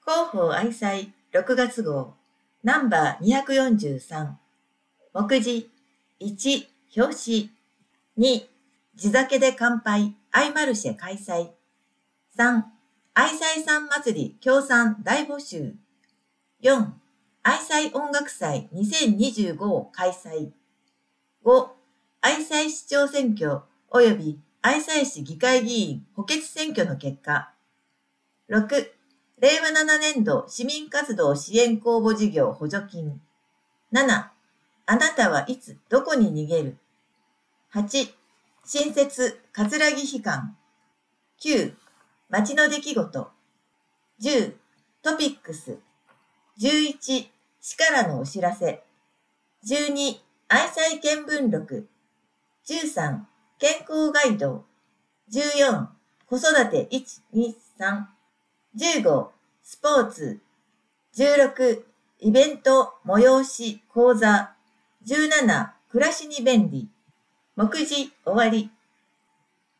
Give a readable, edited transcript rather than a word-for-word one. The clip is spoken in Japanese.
広報愛妻6月号ナンバー243目次1表紙2地酒で乾杯アイマルシェ開催3愛妻さん祭り協賛大募集4愛妻音楽祭2025を開催5愛妻市長選挙及び愛妻市議会議員補欠選挙の結果6令和7年度市民活動支援公募事業補助金。7、あなたはいつどこに逃げる。8、新設葛城悲観。9、街の出来事。10、トピックス。11、市からのお知らせ。12、愛妻見聞録。13、健康ガイド。14、子育て1、2、3。15、スポーツ。16、イベント、催し、講座。17、暮らしに便利。目次終わり。